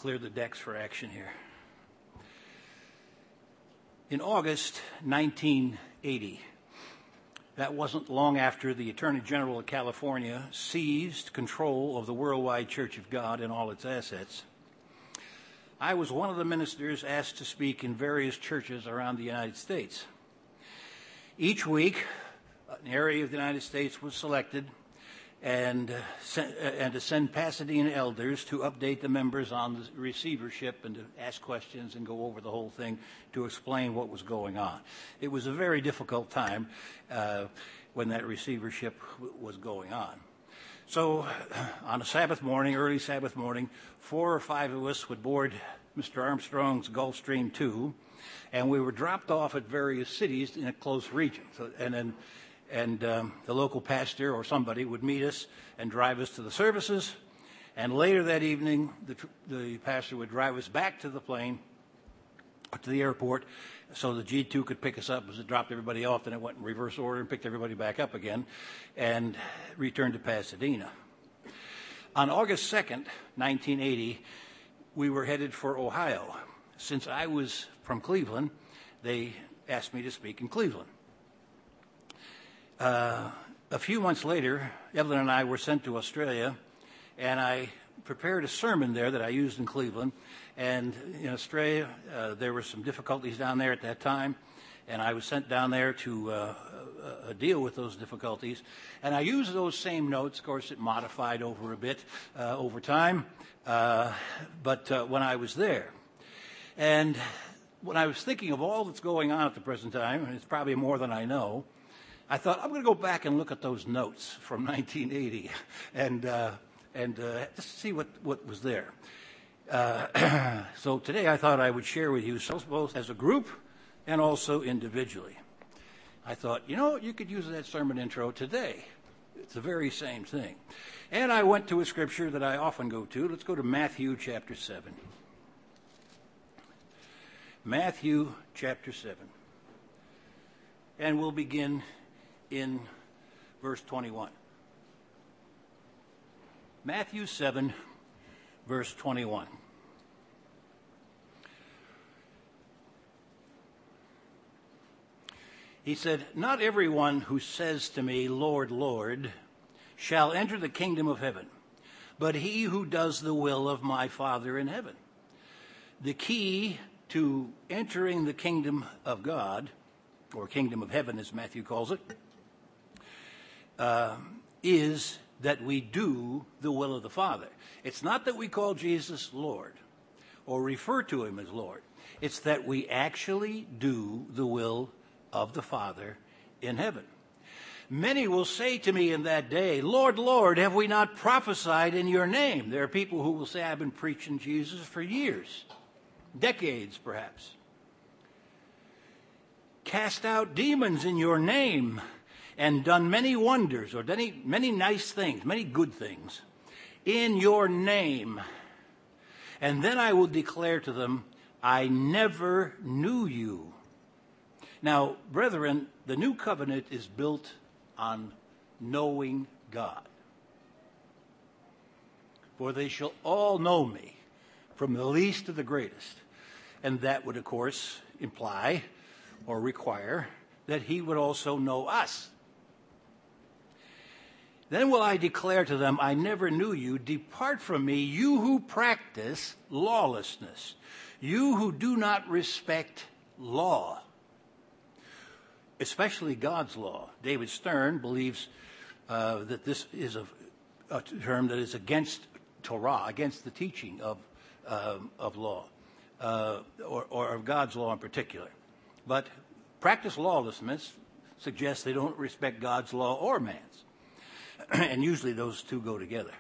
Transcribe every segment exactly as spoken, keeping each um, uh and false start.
clear the decks for action here. In August nineteen eighty, that wasn't long after the Attorney General of California seized control of the Worldwide Church of God and all its assets, I was one of the ministers asked to speak in various churches around the United States. Each week, an area of the United States was selected and, uh, sen- uh, and to send Pasadena elders to update the members on the receivership and to ask questions and go over the whole thing to explain what was going on. It was a very difficult time uh, when that receivership w- was going on. So on a Sabbath morning, early Sabbath morning, four or five of us would board Mister Armstrong's Gulfstream two, and we were dropped off at various cities in a close region. So, and then And um, the local pastor or somebody would meet us and drive us to the services. And later that evening, the, the pastor would drive us back to the plane, to the airport, so the G two could pick us up as it dropped everybody off. Then it went in reverse order and picked everybody back up again and returned to Pasadena. On August second, nineteen eighty, we were headed for Ohio. Since I was from Cleveland, they asked me to speak in Cleveland. Uh, a few months later, Evelyn and I were sent to Australia, and I prepared a sermon there that I used in Cleveland. And in Australia, uh, there were some difficulties down there at that time, and I was sent down there to uh, uh, deal with those difficulties. And I used those same notes. Of course, it modified over a bit uh, over time, uh, but uh, when I was there. And when I was thinking of all that's going on at the present time, and it's probably more than I know, I thought, I'm going to go back and look at those notes from nineteen eighty and uh, and uh, just see what, what was there. Uh, so today I thought I would share with you both as a group and also individually. I thought, you know, you could use that sermon intro today. It's the very same thing. And I went to a scripture that I often go to. Let's go to Matthew chapter seven. Matthew chapter seven. And we'll begin in verse twenty-one. Matthew seven, verse twenty-one. He said, "Not everyone who says to me, 'Lord, Lord,' shall enter the kingdom of heaven, but he who does the will of my Father in heaven." The key to entering the kingdom of God, or kingdom of heaven as Matthew calls it, Uh, is that we do the will of the Father. It's not that we call Jesus Lord or refer to him as Lord. It's that we actually do the will of the Father in heaven. Many will say to me in that day, "Lord, Lord, have we not prophesied in your name?" There are people who will say, "I've been preaching Jesus for years, decades perhaps. Cast out demons in your name and done many wonders," or many, many nice things, many good things, "in your name. And then I will declare to them, I never knew you." Now, brethren, the new covenant is built on knowing God. "For they shall all know me, from the least to the greatest." And that would, of course, imply or require that he would also know us. "Then will I declare to them, I never knew you. Depart from me, you who practice lawlessness, you who do not respect law," especially God's law. David Stern believes uh, that this is a, a term that is against Torah, against the teaching of, um, of law, uh, or, or of God's law in particular. But practice lawlessness suggests they don't respect God's law or man's. And usually those two go together.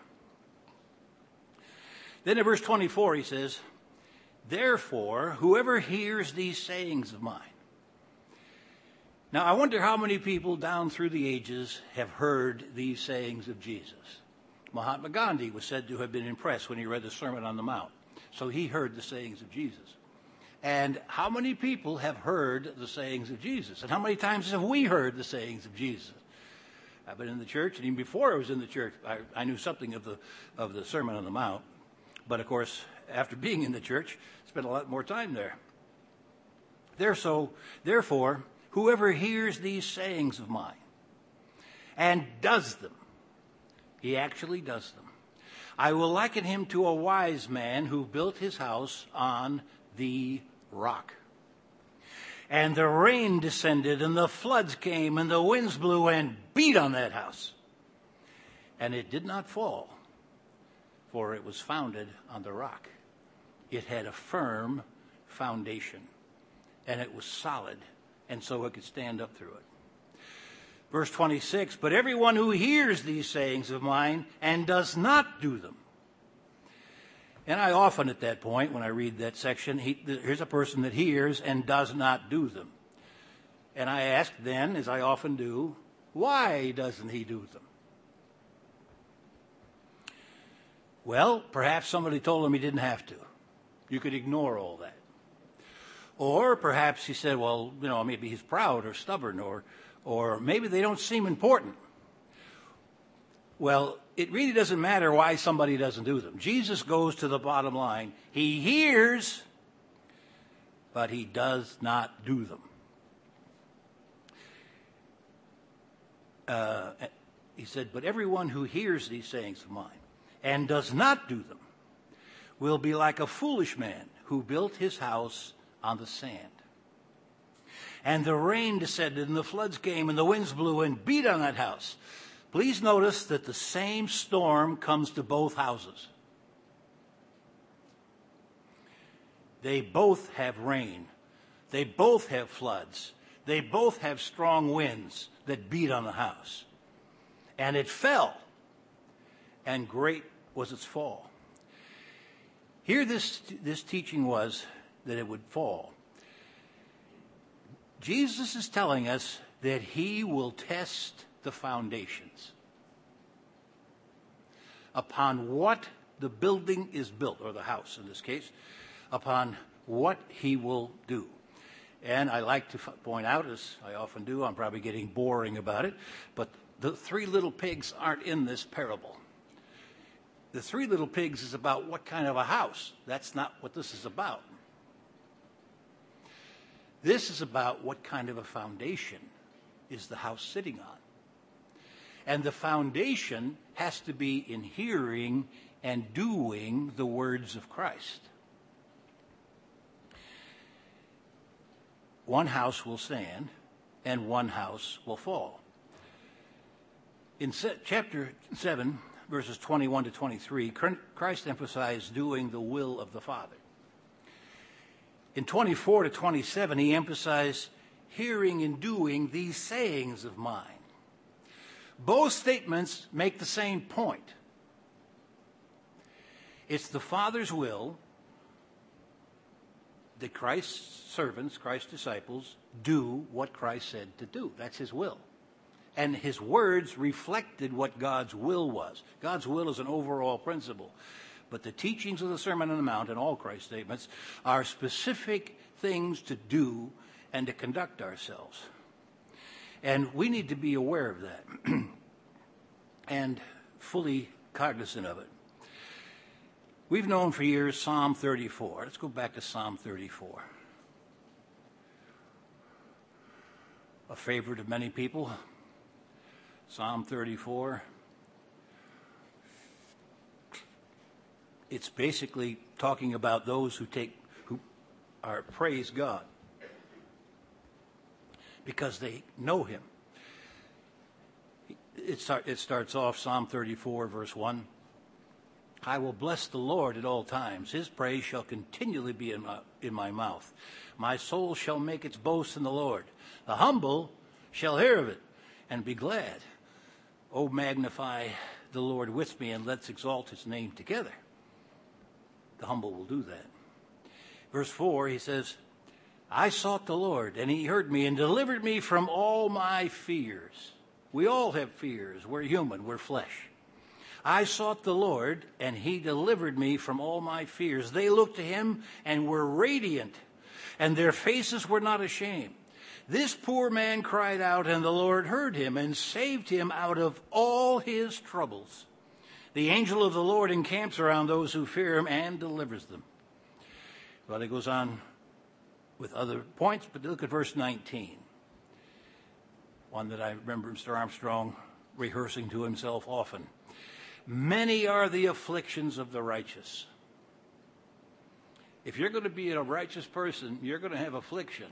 Then in verse twenty-four he says, "Therefore, whoever hears these sayings of mine." Now, I wonder how many people down through the ages have heard these sayings of Jesus. Mahatma Gandhi was said to have been impressed when he read the Sermon on the Mount. So he heard the sayings of Jesus. And how many people have heard the sayings of Jesus? And how many times have we heard the sayings of Jesus? I've been in the church, and even before I was in the church, I, I knew something of the of the Sermon on the Mount. But of course, after being in the church, spent a lot more time there. There so, therefore, whoever hears these sayings of mine and does them, he actually does them, I will liken him to a wise man who built his house on the rock. And the rain descended, and the floods came, and the winds blew and beat on that house. And it did not fall, for it was founded on the rock. It had a firm foundation, and it was solid, and so it could stand up through it. Verse twenty-six, but everyone who hears these sayings of mine and does not do them. And I often at that point, when I read that section, he, here's a person that hears and does not do them. And I ask then, as I often do, why doesn't he do them? Well, perhaps somebody told him he didn't have to. You could ignore all that. Or perhaps he said, well, you know, maybe he's proud or stubborn, or or maybe they don't seem important. Well, it really doesn't matter why somebody doesn't do them. Jesus goes to the bottom line. He hears, but he does not do them. Uh, he said, but everyone who hears these sayings of mine and does not do them will be like a foolish man who built his house on the sand. And the rain descended, and the floods came, and the winds blew and beat on that house. Please notice that the same storm comes to both houses. They both have rain. They both have floods. They both have strong winds that beat on the house. And it fell, and great was its fall. Here this, this teaching was that it would fall. Jesus is telling us that he will test the foundations upon what the building is built, or the house in this case, upon what he will do. And I like to point out, as I often do, I'm probably getting boring about it, but the three little pigs aren't in this parable. The three little pigs is about what kind of a house. That's not what this is about. This is about what kind of a foundation is the house sitting on. And the foundation has to be in hearing and doing the words of Christ. One house will stand, and one house will fall. In chapter seven, verses twenty-one to twenty-three, Christ emphasized doing the will of the Father. In twenty-four to twenty-seven, he emphasized hearing and doing these sayings of mine. Both statements make the same point. It's the Father's will that Christ's servants, Christ's disciples, do what Christ said to do. That's his will. And his words reflected what God's will was. God's will is an overall principle. But the teachings of the Sermon on the Mount and all Christ's statements are specific things to do and to conduct ourselves. And we need to be aware of that and fully cognizant of it. We've known for years Psalm thirty-four. Let's go back to Psalm thirty-four. A favorite of many people. Psalm thirty-four. It's basically talking about those who take, who are praise God because they know him. It, start, it starts off, Psalm thirty-four, verse one. I will bless the Lord at all times. His praise shall continually be in my, in my mouth. My soul shall make its boast in the Lord. The humble shall hear of it and be glad. Oh, magnify the Lord with me, and let's exalt his name together. The humble will do that. Verse four, he says, I sought the Lord, and he heard me and delivered me from all my fears. We all have fears. We're human. We're flesh. I sought the Lord, and he delivered me from all my fears. They looked to him and were radiant, and their faces were not ashamed. This poor man cried out, and the Lord heard him and saved him out of all his troubles. The angel of the Lord encamps around those who fear him and delivers them. Well, he goes on with other points, but look at verse nineteen. One that I remember Mister Armstrong rehearsing to himself often. Many are the afflictions of the righteous. If you're going to be a righteous person, you're going to have affliction.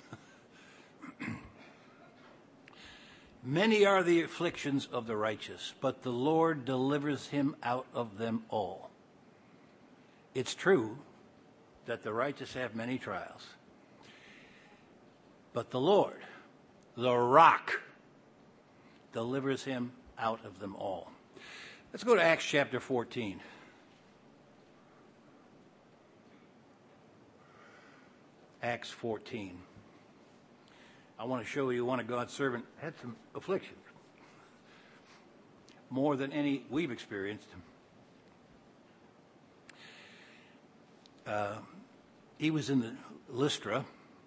Many are the afflictions of the righteous, but the Lord delivers him out of them all. It's true that the righteous have many trials, but the Lord, the rock, delivers him out of them all. Let's go to Acts chapter fourteen. Acts fourteen. I want to show you one of God's servants had some afflictions. More than any we've experienced. Uh, he was in the Lystra,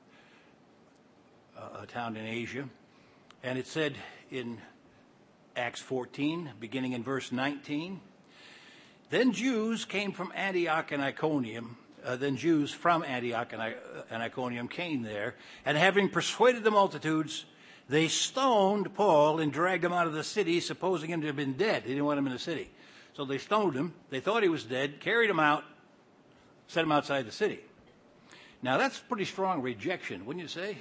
uh, a town in Asia, and it said in Acts fourteen, beginning in verse nineteen, then Jews came from Antioch and Iconium, uh, then Jews from Antioch and, I- and Iconium came there, and having persuaded the multitudes, they stoned Paul and dragged him out of the city, supposing him to have been dead. They didn't want him in the city. So they stoned him. They thought he was dead, carried him out, set him outside the city. Now, that's pretty strong rejection, wouldn't you say?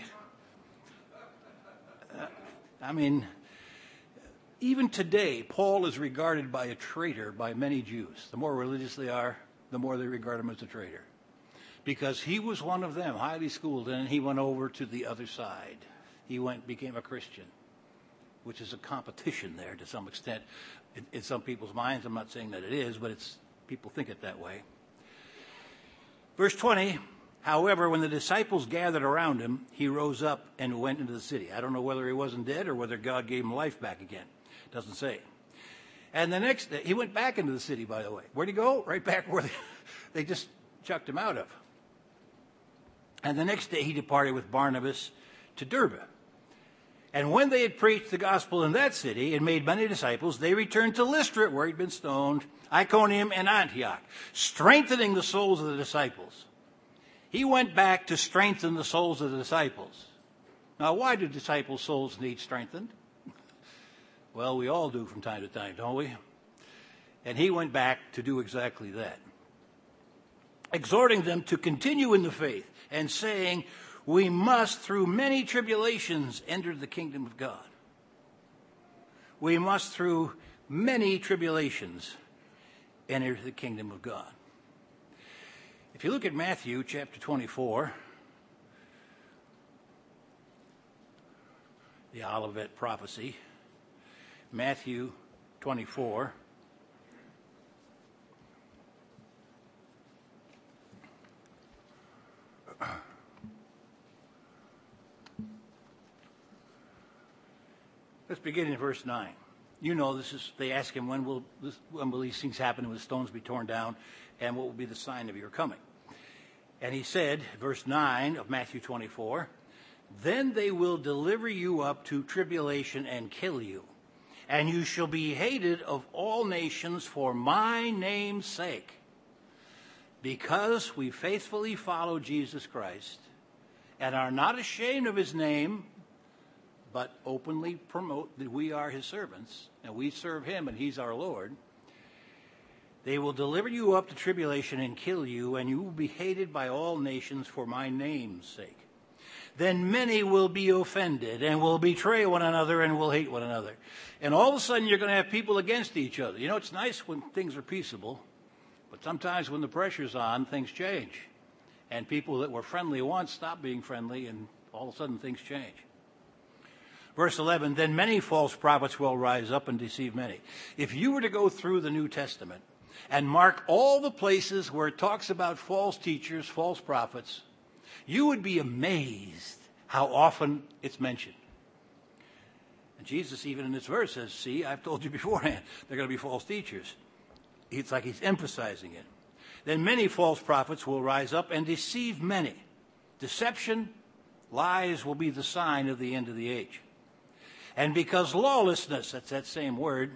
Uh, I mean, even today, Paul is regarded by a traitor by many Jews. The more religious they are, the more they regard him as a traitor. Because he was one of them, highly schooled, and he went over to the other side. He went, became a Christian, which is a competition there to some extent. In, in some people's minds, I'm not saying that it is, but it's people think it that way. Verse twenty, however, when the disciples gathered around him, he rose up and went into the city. I don't know whether he wasn't dead or whether God gave him life back again. Doesn't say. And the next day, he went back into the city, by the way. Where'd he go? Right back where they, they just chucked him out of. And the next day he departed with Barnabas to Derbe. And when they had preached the gospel in that city and made many disciples, they returned to Lystra, where he'd been stoned, Iconium, and Antioch, strengthening the souls of the disciples. He went back to strengthen the souls of the disciples. Now, why do disciples' souls need strengthened? Well, we all do from time to time, don't we? And he went back to do exactly that. Exhorting them to continue in the faith and saying, we must, through many tribulations, enter the kingdom of God. We must, through many tribulations, enter the kingdom of God. If you look at Matthew chapter twenty-four, the Olivet prophecy, Matthew twenty-four, let's begin in verse nine. You know, this is, they ask him, when will, this, when will these things happen? Will the stones be torn down? And what will be the sign of your coming? And he said, verse nine of Matthew twenty-four, then they will deliver you up to tribulation and kill you, and you shall be hated of all nations for my name's sake. Because we faithfully follow Jesus Christ and are not ashamed of his name, but openly promote that we are his servants, and we serve him, and he's our Lord. They will deliver you up to tribulation and kill you, and you will be hated by all nations for my name's sake. Then many will be offended and will betray one another and will hate one another. And all of a sudden you're going to have people against each other. You know, it's nice when things are peaceable, but sometimes when the pressure's on, things change. And people that were friendly once stop being friendly, and all of a sudden things change. Verse eleven, then many false prophets will rise up and deceive many. If you were to go through the New Testament and mark all the places where it talks about false teachers, false prophets, you would be amazed how often it's mentioned. And Jesus, even in this verse, says, see, I've told you beforehand, they're going to be false teachers. It's like he's emphasizing it. Then many false prophets will rise up and deceive many. Deception, lies will be the sign of the end of the age. And because lawlessness, that's that same word,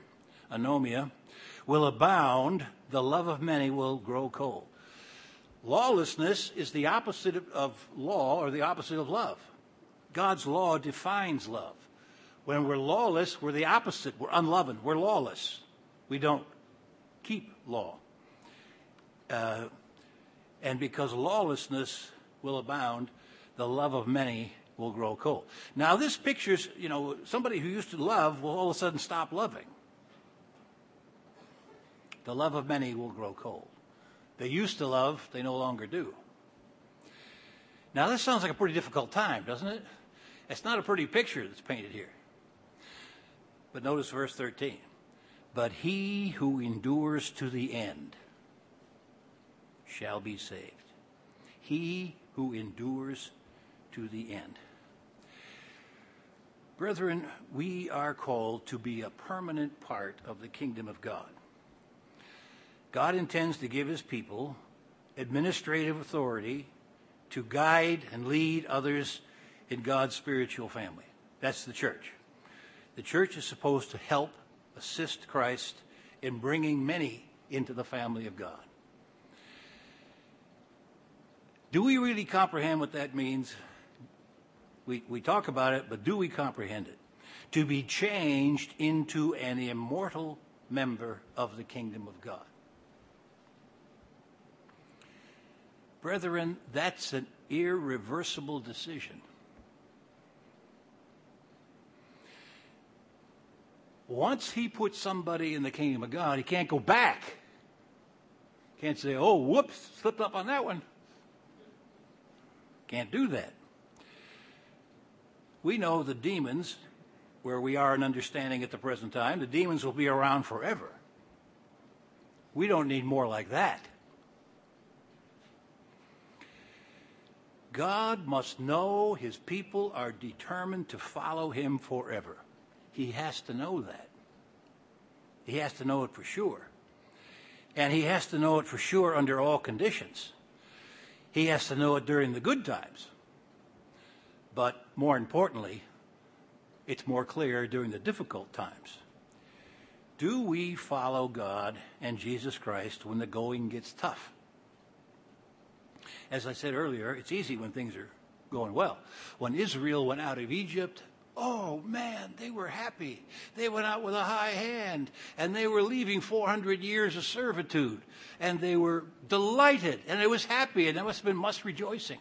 anomia, will abound, the love of many will grow cold. Lawlessness is the opposite of, of law or the opposite of love. God's law defines love. When we're lawless, we're the opposite. We're unloving. We're lawless. We don't keep law. Uh, and because lawlessness will abound, the love of many will grow cold. Now, this picture's, you know, somebody who used to love will all of a sudden stop loving. The love of many will grow cold. They used to love, they no longer do. Now, this sounds like a pretty difficult time, doesn't it? It's not a pretty picture that's painted here. But notice verse thirteen. But he who endures to the end shall be saved. He who endures to the end. Brethren, we are called to be a permanent part of the kingdom of God. God intends to give his people administrative authority to guide and lead others in God's spiritual family. That's the church. The church is supposed to help assist Christ in bringing many into the family of God. Do we really comprehend what that means? We, we talk about it, but do we comprehend it? To be changed into an immortal member of the kingdom of God. Brethren, that's an irreversible decision. Once he puts somebody in the kingdom of God, he can't go back. Can't say, oh, whoops, slipped up on that one. Can't do that. We know the demons, where we are in understanding at the present time, the demons will be around forever. We don't need more like that. God must know his people are determined to follow him forever. He has to know that. He has to know it for sure. And he has to know it for sure under all conditions. He has to know it during the good times. But more importantly, it's more clear during the difficult times. Do we follow God and Jesus Christ when the going gets tough? As I said earlier, it's easy when things are going well. When Israel went out of Egypt, oh man, they were happy. They went out with a high hand, and they were leaving four hundred years of servitude, and they were delighted, and it was happy, and there must have been much rejoicing.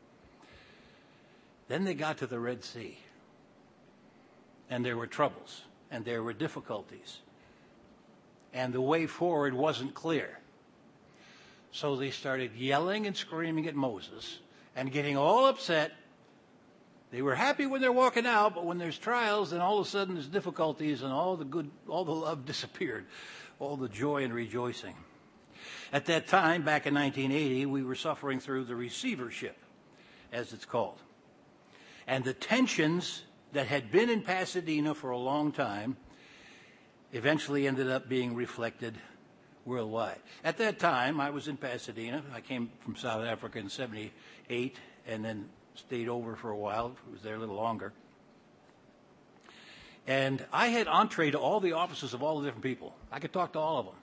Then they got to the Red Sea, and there were troubles, and there were difficulties, and the way forward wasn't clear. So they started yelling and screaming at Moses and getting all upset. They were happy when they're walking out, but when there's trials, then all of a sudden there's difficulties, and all the good, all the love disappeared, all the joy and rejoicing. At that time, back in nineteen eighty, we were suffering through the receivership, as it's called. And the tensions that had been in Pasadena for a long time eventually ended up being reflected worldwide. At that time, I was in Pasadena. I came from South Africa in seventy-eight and then stayed over for a while. I was there a little longer. And I had entree to all the offices of all the different people. I could talk to all of them.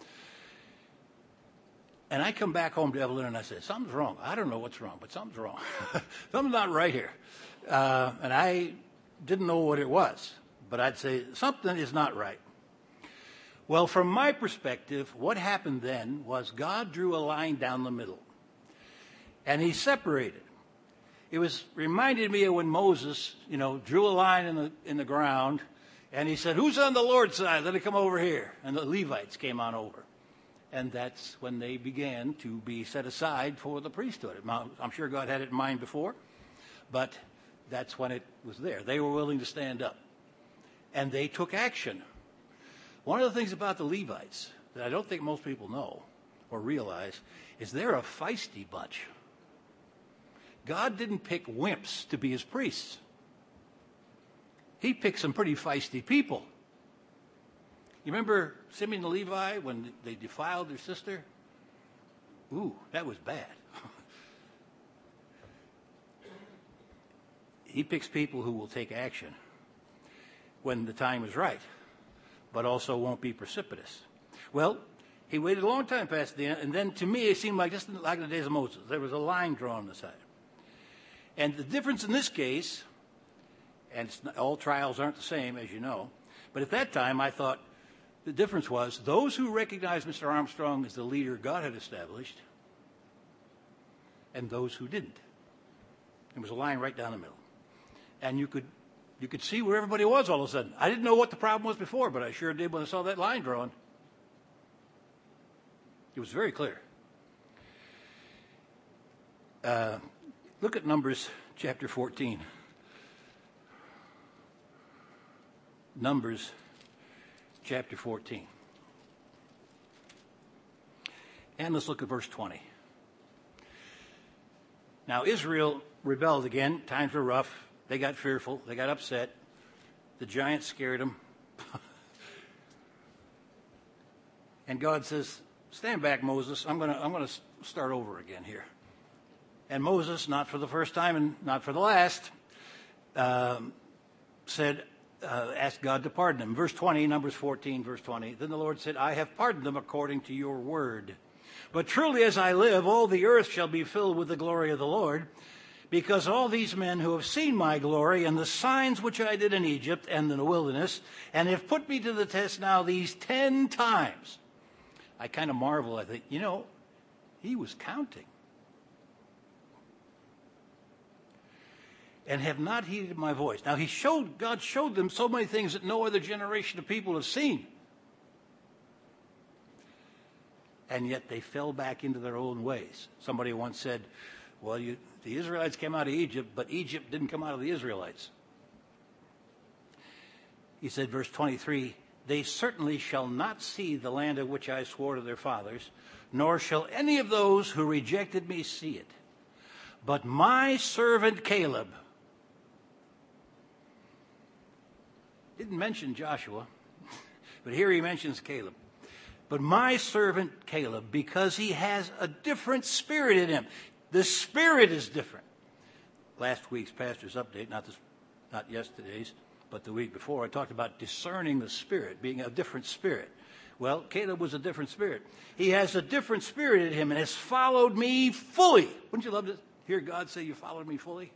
And I come back home to Evelyn and I said, something's wrong. I don't know what's wrong, but something's wrong. Something's not right here. Uh, and I didn't know what it was. But I'd say, something is not right. Well, from my perspective, what happened then was God drew a line down the middle. And he separated. It was reminded me of when Moses, you know, drew a line in the in the ground, and he said, who's on the Lord's side? Let it come over here. And the Levites came on over. And that's when they began to be set aside for the priesthood. I'm sure God had it in mind before, but that's when it was there. They were willing to stand up. And they took action. One of the things about the Levites that I don't think most people know or realize is they're a feisty bunch. God didn't pick wimps to be his priests. He picked some pretty feisty people. You remember Simeon and Levi when they defiled their sister? Ooh, that was bad. He picks people who will take action when the time is right. but also won't be precipitous. Well, he waited a long time past the end, and then to me it seemed like just like in the days of Moses. There was a line drawn on the side. And the difference in this case, and it's not, all trials aren't the same, as you know, but at that time I thought the difference was those who recognized Mister Armstrong as the leader God had established and those who didn't. There was a line right down the middle. And you could you could see where everybody was all of a sudden. I didn't know what the problem was before, but I sure did when I saw that line drawn. It was very clear. Uh, look at Numbers chapter fourteen. Numbers chapter fourteen. And let's look at verse twenty. Now, Israel rebelled again. Times were rough. They got fearful. They got upset. The giants scared them. And God says, stand back, Moses. I'm going to I'm going to start over again here. And Moses, not for the first time and not for the last, um, said, uh, asked God to pardon him. Verse twenty, Numbers fourteen, verse twenty. Then the Lord said, I have pardoned them according to your word. But truly as I live, all the earth shall be filled with the glory of the Lord, because all these men who have seen my glory and the signs which I did in Egypt and in the wilderness, and have put me to the test now these ten times. I kind of marvel. I think, you know, he was counting. And have not heeded my voice. Now, he showed, God showed them so many things that no other generation of people have seen. And yet they fell back into their own ways. Somebody once said, well, you, the Israelites came out of Egypt, but Egypt didn't come out of the Israelites. He said, verse twenty-three, they certainly shall not see the land of which I swore to their fathers, nor shall any of those who rejected me see it. But my servant Caleb, didn't mention Joshua, but here he mentions Caleb. But my servant Caleb, because he has a different spirit in him. The spirit is different. Last week's pastor's update, not this, not yesterday's, but the week before, I talked about discerning the spirit, being a different spirit. Well, Caleb was a different spirit. He has a different spirit in him and has followed me fully. Wouldn't you love to hear God say you followed me fully?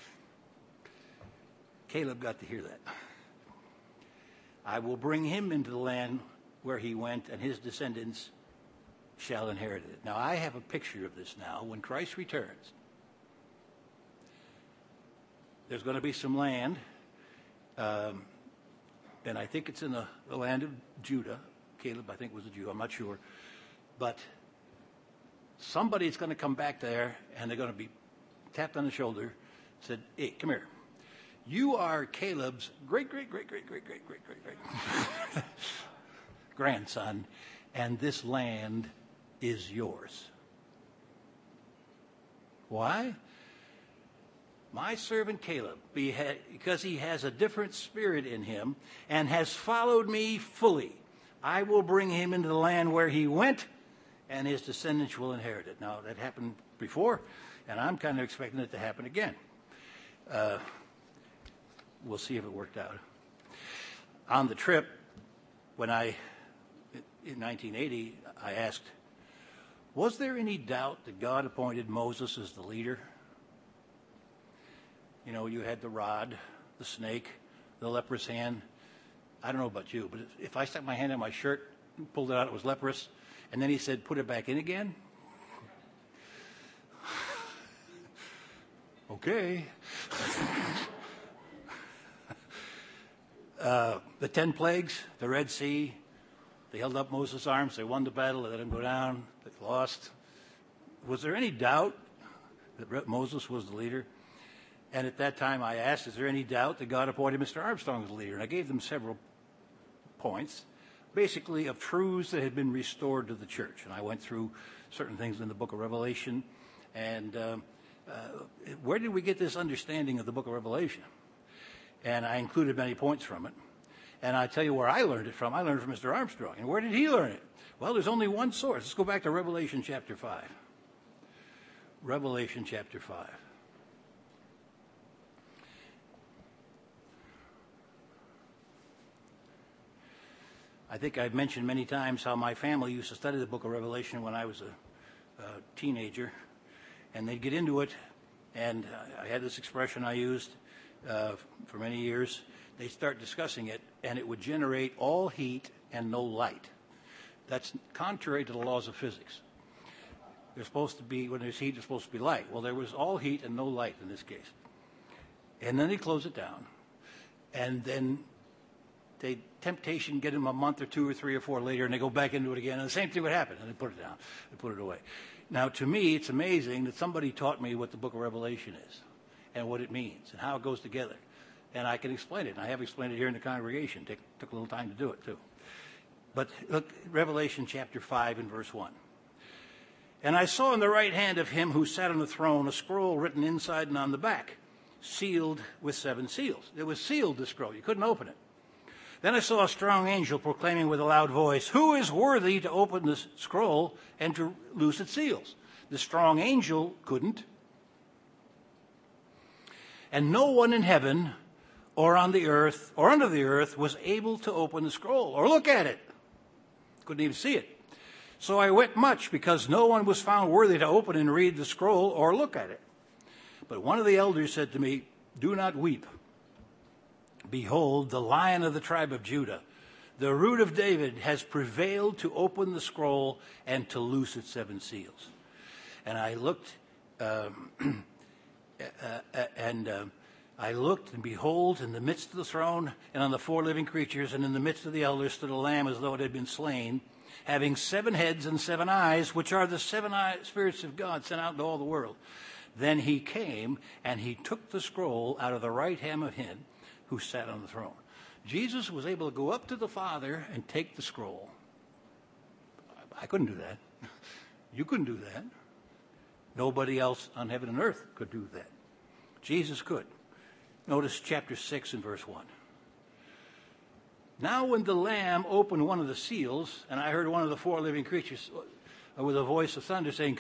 Caleb got to hear that. I will bring him into the land where he went, and his descendants shall inherit it. Now, I have a picture of this now. When Christ returns, there's going to be some land, um, and I think it's in the, the land of Judah. Caleb, I think, was a Jew. I'm not sure. But somebody's going to come back there, and they're going to be tapped on the shoulder, said, hey, come here. You are Caleb's great, great, great, great, great, great, great, great, great grandson, and this land is yours. Why? My servant Caleb, because he has a different spirit in him and has followed me fully, I will bring him into the land where he went, and his descendants will inherit it. Now, that happened before, and I'm kind of expecting it to happen again. Uh, we'll see if it worked out. On the trip, when I, in nineteen eighty, I asked, was there any doubt that God appointed Moses as the leader? You know, you had the rod, the snake, the leprous hand. I don't know about you, but if I stuck my hand in my shirt, pulled it out, it was leprous, and then he said, put it back in again? Okay. uh, the ten plagues, the Red Sea, they held up Moses' arms, they won the battle, they let him go down, they lost. Was there any doubt that Moses was the leader? And at that time I asked, is there any doubt that God appointed Mister Armstrong as the leader? And I gave them several points, basically of truths that had been restored to the church. And I went through certain things in the book of Revelation. And um, uh, where did we get this understanding of the book of Revelation? And I included many points from it. And I tell you where I learned it from. I learned it from Mister Armstrong. And where did he learn it? Well, there's only one source. Let's go back to Revelation chapter five. Revelation chapter five. I think I've mentioned many times how my family used to study the book of Revelation when I was a, a teenager, and they'd get into it, and I had this expression I used uh, for many years. They'd start discussing it, and it would generate all heat and no light. That's contrary to the laws of physics. There's supposed to be, when there's heat, there's supposed to be light. Well, there was all heat and no light in this case. And then they close it down, and then they temptation get them a month or two or three or four later, and they go back into it again, and the same thing would happen, and they put it down, they put it away. Now, to me, it's amazing that somebody taught me what the book of Revelation is and what it means and how it goes together. And I can explain it, and I have explained it here in the congregation. It took a little time to do it, too. But look, Revelation chapter five and verse one. And I saw in the right hand of him who sat on the throne a scroll written inside and on the back, sealed with seven seals. It was sealed, the scroll. You couldn't open it. Then I saw a strong angel proclaiming with a loud voice, "Who is worthy to open this scroll and to loose its seals?" The strong angel couldn't. And no one in heaven or on the earth or under the earth was able to open the scroll or look at it. Couldn't even see it. So I wept much because no one was found worthy to open and read the scroll or look at it. But one of the elders said to me, "Do not weep. Behold, the Lion of the tribe of Judah, the Root of David, has prevailed to open the scroll and to loose its seven seals." And I looked, um, uh, and uh, I looked, and behold, in the midst of the throne and on the four living creatures and in the midst of the elders stood a lamb as though it had been slain, having seven heads and seven eyes, which are the seven eye spirits of God sent out into all the world. Then he came, and he took the scroll out of the right hand of him who sat on the throne. Jesus was able to go up to the Father and take the scroll. I couldn't do that. You couldn't do that. Nobody else on heaven and earth could do that. Jesus could. Notice chapter six and verse one. Now when the Lamb opened one of the seals, and I heard one of the four living creatures with a voice of thunder saying,